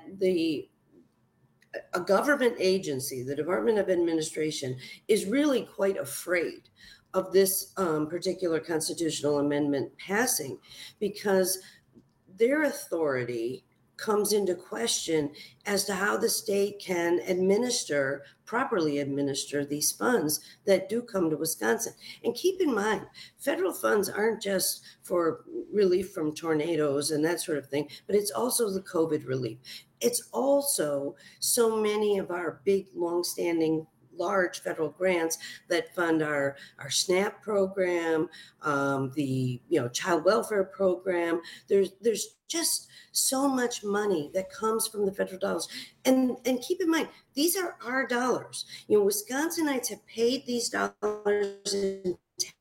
a government agency, the Department of Administration, is really quite afraid of this particular constitutional amendment passing, because their authority comes into question as to how the state can properly administer these funds that do come to Wisconsin. And keep in mind, federal funds aren't just for relief from tornadoes and that sort of thing, but it's also the COVID relief. It's also so many of our big, longstanding, large federal grants that fund our SNAP program, the child welfare program. There's just so much money that comes from the federal dollars. And keep in mind, these are our dollars. Wisconsinites have paid these dollars in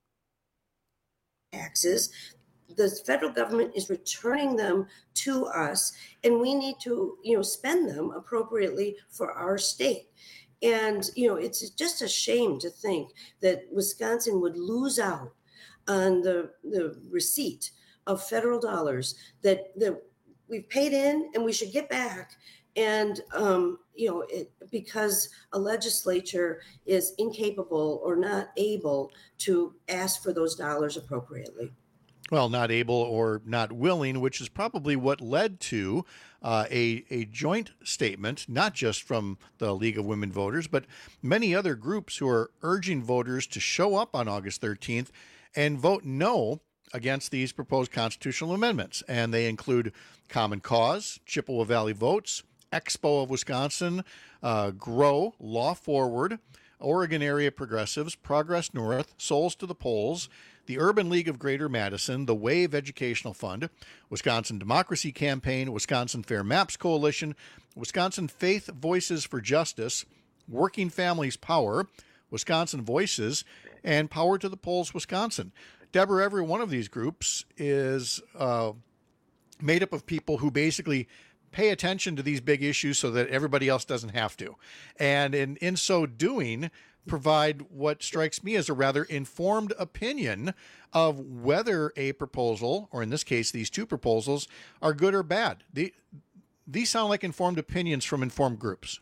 taxes. The federal government is returning them to us, and we need to, spend them appropriately for our state. And, it's just a shame to think that Wisconsin would lose out on the receipt of federal dollars that we've paid in and we should get back. And, because a legislature is incapable or not able to ask for those dollars appropriately. Well, not able or not willing, which is probably what led to a joint statement, not just from the League of Women Voters, but many other groups who are urging voters to show up on August 13th and vote no against these proposed constitutional amendments. And they include Common Cause, Chippewa Valley Votes, Expo of Wisconsin, GROW, Law Forward, Oregon Area Progressives, Progress North, Souls to the Polls, the Urban League of Greater Madison, the WAVE Educational Fund, Wisconsin Democracy Campaign, Wisconsin Fair Maps Coalition, Wisconsin Faith Voices for Justice, Working Families Power, Wisconsin Voices, and Power to the Polls Wisconsin. Deborah, every one of these groups is made up of people who basically pay attention to these big issues so that everybody else doesn't have to. And in so doing, provide what strikes me as a rather informed opinion of whether a proposal, or in this case, these two proposals, are good or bad. These sound like informed opinions from informed groups.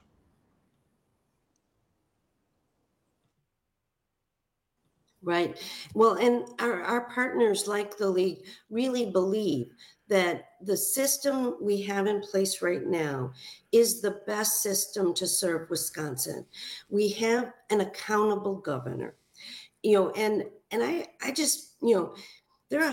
Right. Well, and our partners like the League really believe that the system we have in place right now is the best system to serve Wisconsin. We have an accountable governor, and I just, there are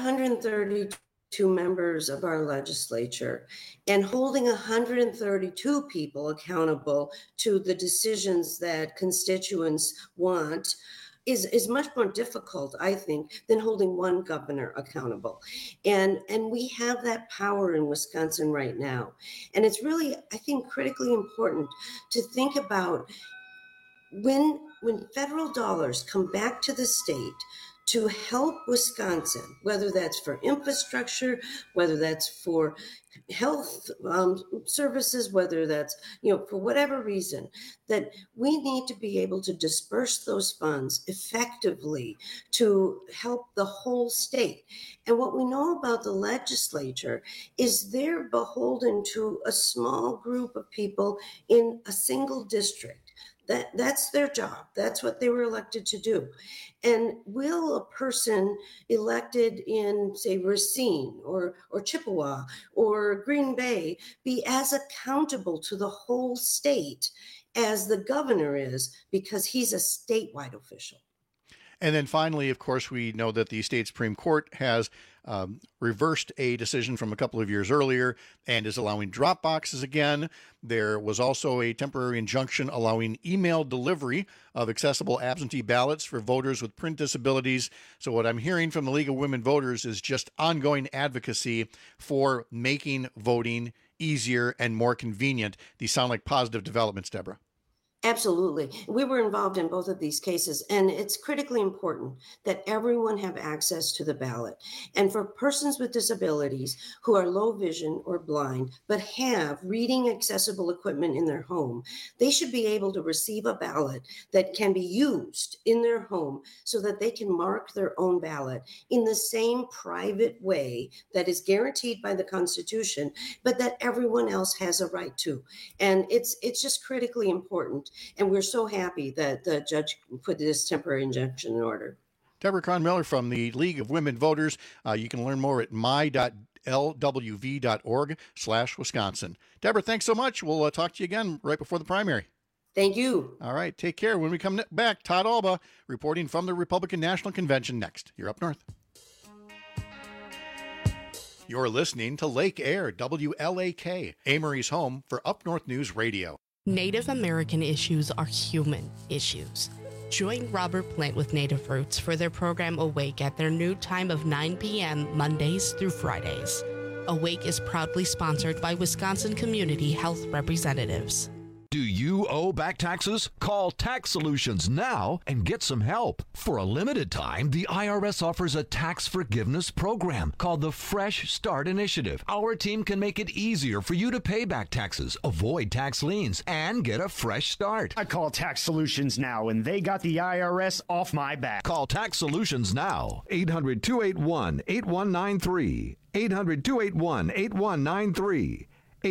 132 members of our legislature, and holding 132 people accountable to the decisions that constituents want is much more difficult, I think, than holding one governor accountable. And we have that power in Wisconsin right now. And it's really, I think, critically important to think about when federal dollars come back to the state to help Wisconsin, whether that's for infrastructure, whether that's for health services, whether that's, for whatever reason, that we need to be able to disperse those funds effectively to help the whole state. And what we know about the legislature is they're beholden to a small group of people in a single district. That's their job. That's what they were elected to do. And will a person elected in, say, Racine or Chippewa or Green Bay be as accountable to the whole state as the governor is, because he's a statewide official? And then finally, of course, we know that the state Supreme Court has reversed a decision from a couple of years earlier and is allowing drop boxes again. There was also a temporary injunction allowing email delivery of accessible absentee ballots for voters with print disabilities. So what I'm hearing from the League of Women Voters is just ongoing advocacy for making voting easier and more convenient. These sound like positive developments, Deborah. Absolutely. We were involved in both of these cases, and it's critically important that everyone have access to the ballot. And for persons with disabilities who are low vision or blind, but have reading accessible equipment in their home, they should be able to receive a ballot that can be used in their home so that they can mark their own ballot in the same private way that is guaranteed by the Constitution, but that everyone else has a right to. And it's just critically important. And we're so happy that the judge put this temporary injunction in order. Deborah Cron-Miller from the League of Women Voters. You can learn more at my.lwv.org/Wisconsin. Deborah, thanks so much. We'll talk to you again right before the primary. Thank you. All right, take care. When we come back, Todd Alba reporting from the Republican National Convention next. You're up north. You're listening to Lake Air, WLAK, Amory's home for Up North News Radio. Native American issues are human issues. Join Robert Plant with Native Roots for their program Awake at their new time of 9 p.m. Mondays through Fridays. Awake is proudly sponsored by Wisconsin Community Health Representatives. Do you owe back taxes? Call Tax Solutions now and get some help. For a limited time, the IRS offers a tax forgiveness program called the Fresh Start Initiative. Our team can make it easier for you to pay back taxes, avoid tax liens, and get a fresh start. I call Tax Solutions now, and they got the IRS off my back. Call Tax Solutions now. 800-281-8193. 800-281-8193.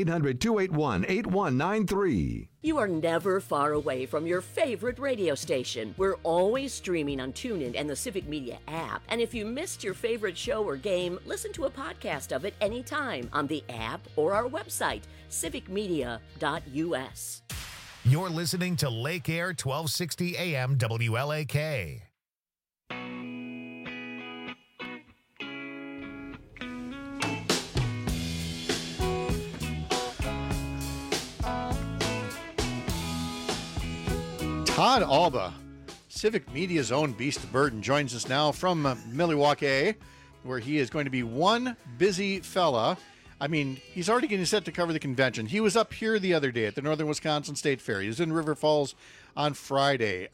800-281-8193. You are never far away from your favorite radio station. We're always streaming on TuneIn and the Civic Media app. And if you missed your favorite show or game, listen to a podcast of it anytime on the app or our website, civicmedia.us. You're listening to Lake Air 1260 AM WLAK. Todd Alba, Civic Media's own beast of burden, joins us now from Milwaukee, where he is going to be one busy fella. I mean, he's already getting set to cover the convention. He was up here the other day at the Northern Wisconsin State Fair. He was in River Falls on Friday.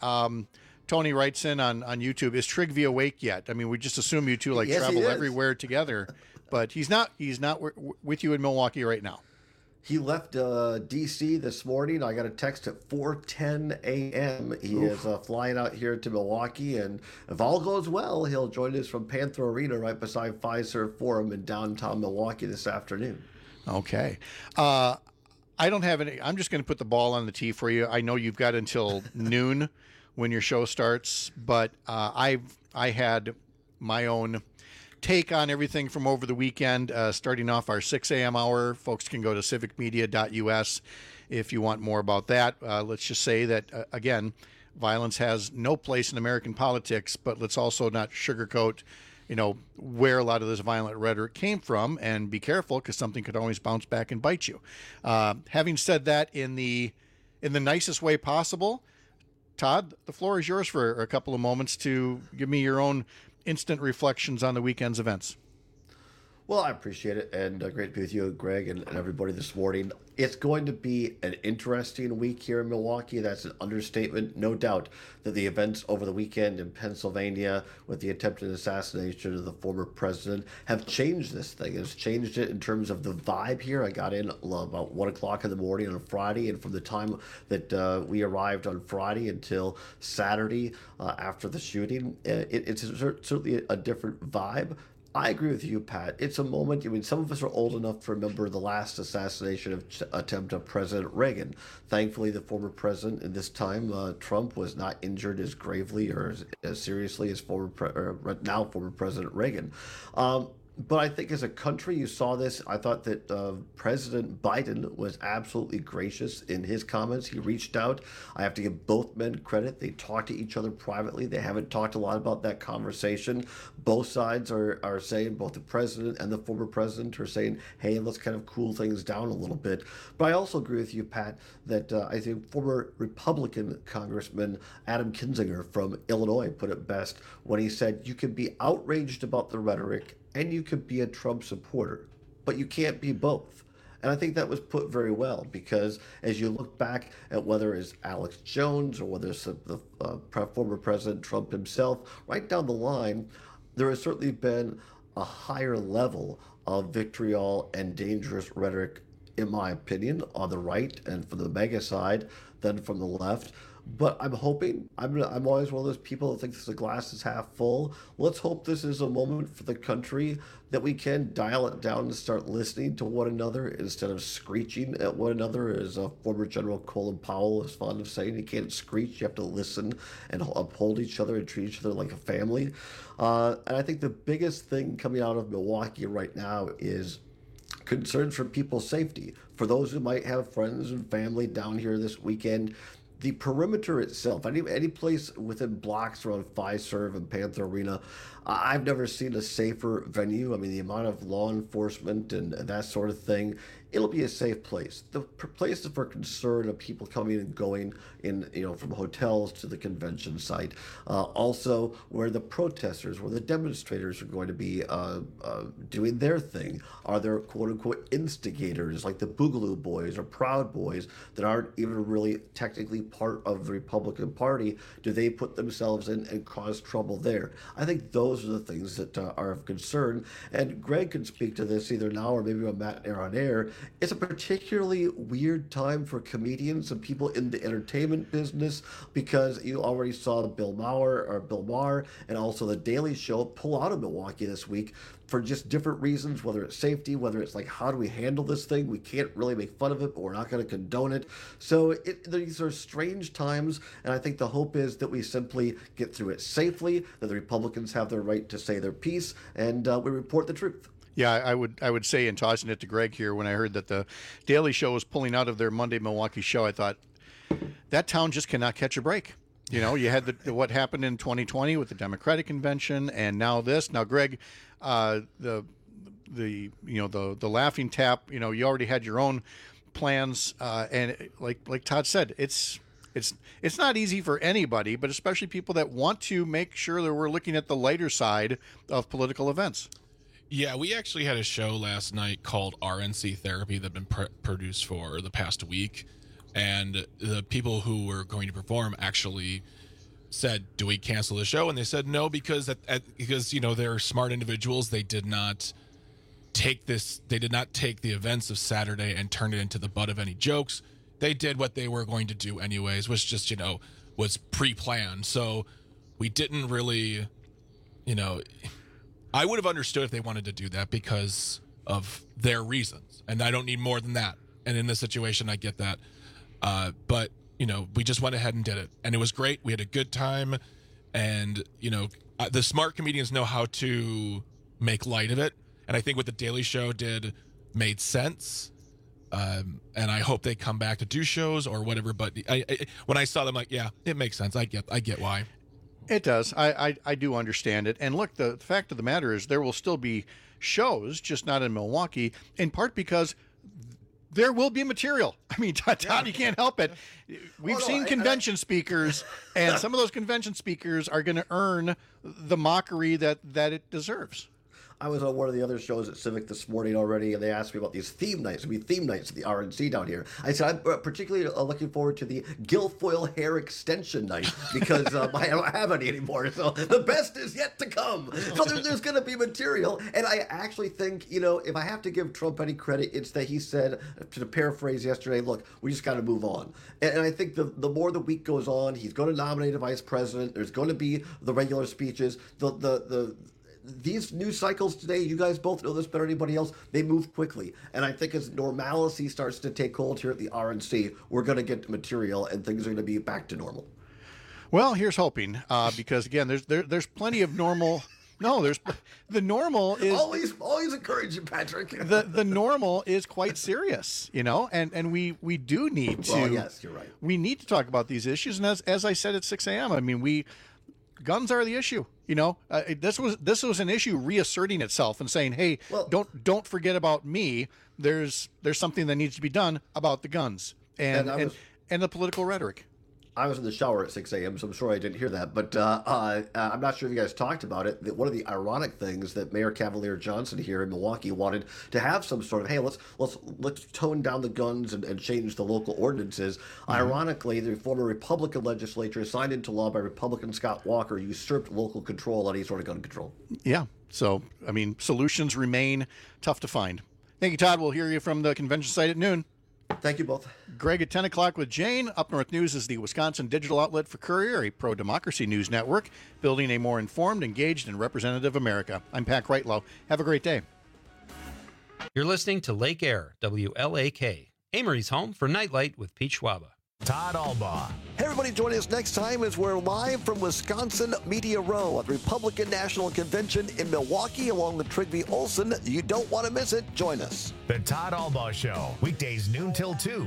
Tony writes in on YouTube, is Trigby awake yet? I mean, we just assume you two Yes, travel everywhere together, but he's not with you in Milwaukee right now. He left D.C. this morning. I got a text at 4:10 a.m. He is flying out here to Milwaukee, and if all goes well, he'll join us from Panther Arena right beside Fiserv Forum in downtown Milwaukee this afternoon. Okay. I don't have any. I'm just going to put the ball on the tee for you. I know you've got until noon when your show starts, but I had my own take on everything from over the weekend, starting off our 6 a.m. hour. Folks can go to civicmedia.us if you want more about that. Let's just say that, again, violence has no place in American politics, but let's also not sugarcoat, where a lot of this violent rhetoric came from, and be careful because something could always bounce back and bite you. Having said that, in the nicest way possible, Todd, the floor is yours for a couple of moments to give me your own instant reflections on the weekend's events. Well, I appreciate it, and great to be with you, Greg, and everybody this morning. It's going to be an interesting week here in Milwaukee. That's an understatement. No doubt that the events over the weekend in Pennsylvania with the attempted assassination of the former president have changed this thing. It's changed it in terms of the vibe here. I got in about 1 o'clock in the morning on Friday, and from the time that we arrived on Friday until Saturday after the shooting, it's certainly a different vibe. I agree with you, Pat. It's a moment. I mean, some of us are old enough to remember the last assassination attempt of President Reagan. Thankfully, the former president, in this time, Trump, was not injured as gravely or as seriously as now former President Reagan. But I think as a country, you saw this. I thought that President Biden was absolutely gracious in his comments. He reached out. I have to give both men credit. They talked to each other privately. They haven't talked a lot about that conversation. Both sides are saying, both the president and the former president are saying, hey, let's kind of cool things down a little bit. But I also agree with you, Pat, that I think former Republican Congressman Adam Kinzinger from Illinois put it best when he said, you can be outraged about the rhetoric and you could be a Trump supporter, but you can't be both. And I think that was put very well, because as you look back at whether it's Alex Jones or whether it's the former President Trump himself, right down the line, there has certainly been a higher level of vitriol and dangerous rhetoric, in my opinion, on the right and from the MAGA side than from the left. But I'm hoping, I'm always one of those people that thinks the glass is half full. Let's hope this is a moment for the country that we can dial it down and start listening to one another instead of screeching at one another, as former General Colin Powell is fond of saying. You can't screech, you have to listen and uphold each other and treat each other like a family. And I think the biggest thing coming out of Milwaukee right now is concerns for people's safety. For those who might have friends and family down here this weekend, the perimeter itself, any place within blocks around Fiserv and Panther Arena, I've never seen a safer venue. I mean, the amount of law enforcement and that sort of thing, it'll be a safe place. The places for concern of people coming and going in, from hotels to the convention site. Also, where the protesters, where the demonstrators are going to be doing their thing. Are there quote unquote instigators like the Boogaloo Boys or Proud Boys that aren't even really technically part of the Republican Party? Do they put themselves in and cause trouble there? I think those are the things that are of concern. And Greg can speak to this either now or maybe on Matt and on air. It's a particularly weird time for comedians and people in the entertainment business, because you already saw Bill Maher and also The Daily Show pull out of Milwaukee this week for just different reasons, whether it's safety, whether it's like, how do we handle this thing? We can't really make fun of it, but we're not going to condone it. So these are strange times, and I think the hope is that we simply get through it safely, that the Republicans have their right to say their piece, and we report the truth. Yeah, I would say, in tossing it to Greg here, when I heard that the Daily Show was pulling out of their Monday Milwaukee show, I thought, that town just cannot catch a break. You had what happened in 2020 with the Democratic convention, and now this. Now, Greg, the Laughing Tap, you already had your own plans, and like Todd said, it's not easy for anybody, but especially people that want to make sure that we're looking at the lighter side of political events. Yeah, we actually had a show last night called RNC Therapy that had been produced for the past week. And the people who were going to perform actually said, do we cancel the show? And they said no, because they're smart individuals. They did not take the events of Saturday and turn it into the butt of any jokes. They did what they were going to do anyways, which just, was pre-planned. So we didn't really, I would have understood if they wanted to do that because of their reasons. And I don't need more than that. And in this situation, I get that. But, we just went ahead and did it. And it was great. We had a good time. And, the smart comedians know how to make light of it. And I think what the Daily Show did made sense. And I hope they come back to do shows or whatever. But when I saw them, like, yeah, it makes sense. I get why. It does. I do understand it. And look, the fact of the matter is there will still be shows, just not in Milwaukee, in part because there will be material. I mean, Todd, you can't help it. We've seen convention speakers, and some of those convention speakers are going to earn the mockery that it deserves. I was on one of the other shows at Civic this morning already, and they asked me about these theme nights. It'll be theme nights at the RNC down here. I said, I'm particularly looking forward to the Guilfoyle hair extension night, because I don't have any anymore. So the best is yet to come. So there's going to be material. And I actually think, if I have to give Trump any credit, it's that he said, to paraphrase yesterday, look, we just got to move on. And I think the more the week goes on, he's going to nominate a vice president. There's going to be the regular speeches. These news cycles today, you guys both know this better than anybody else, they move quickly. And I think as normalcy starts to take hold here at the RNC, we're going to get material and things are going to be back to normal. Well, here's hoping, because again, there's plenty of normal. No, the normal is always encourage you, Patrick. the normal is quite serious, and we do need to. Well, yes, you're right. We need to talk about these issues, and as I said at 6 a.m., I mean, guns are the issue. This was an issue reasserting itself and saying, hey, don't forget about me. There's something that needs to be done about the guns and the political rhetoric. I was in the shower at 6 a.m., so I'm sure I didn't hear that. But I'm not sure if you guys talked about it. One of the ironic things that Mayor Cavalier Johnson here in Milwaukee wanted to have some sort of, hey, let's tone down the guns and change the local ordinances. Ironically, the former Republican legislature signed into law by Republican Scott Walker usurped local control on any sort of gun control. Yeah. So, I mean, solutions remain tough to find. Thank you, Todd. We'll hear you from the convention site at noon. Thank you both. Greg at 10 o'clock with Jane. Up North News is the Wisconsin digital outlet for Courier, a pro-democracy news network, building a more informed, engaged, and representative America. I'm Pat Kreitlow. Have a great day. You're listening to Lake Air, WLAK, Amory's home for Nightlight with Pete Schwaba. Todd Albaugh. Hey, everybody, join us next time as we're live from Wisconsin Media Row at the Republican National Convention in Milwaukee along with Trigby Olson. You don't want to miss it. Join us. The Todd Albaugh Show, weekdays noon till 2.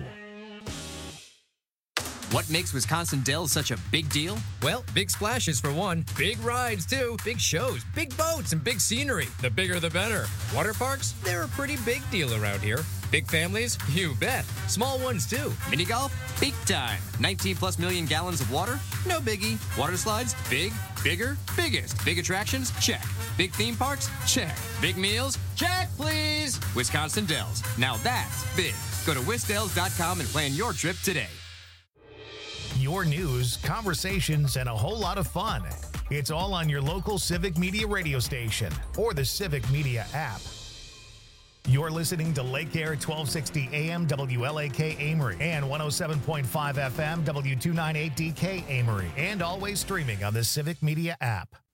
What makes Wisconsin Dells such a big deal? Well, big splashes for one, big rides too, big shows, big boats, and big scenery. The bigger the better. Water parks? They're a pretty big deal around here. Big families? You bet. Small ones too. Mini golf? Big time. 19 plus million gallons of water? No biggie. Water slides? Big, bigger, biggest. Big attractions? Check. Big theme parks? Check. Big meals? Check, please. Wisconsin Dells. Now that's big. Go to wisdells.com and plan your trip today. Your news, conversations, and a whole lot of fun. It's all on your local Civic Media radio station or the Civic Media app. You're listening to Lake Air 1260 AM WLAK Amory and 107.5 FM W298DK Amory, and always streaming on the Civic Media app.